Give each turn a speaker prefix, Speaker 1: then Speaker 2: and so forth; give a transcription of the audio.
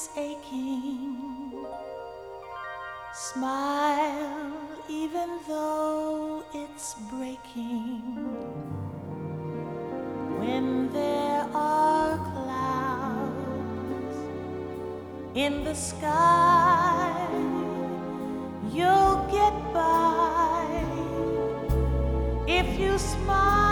Speaker 1: is aching. Smile even though it's breaking. When there are clouds in the sky, you'll get by if you smile.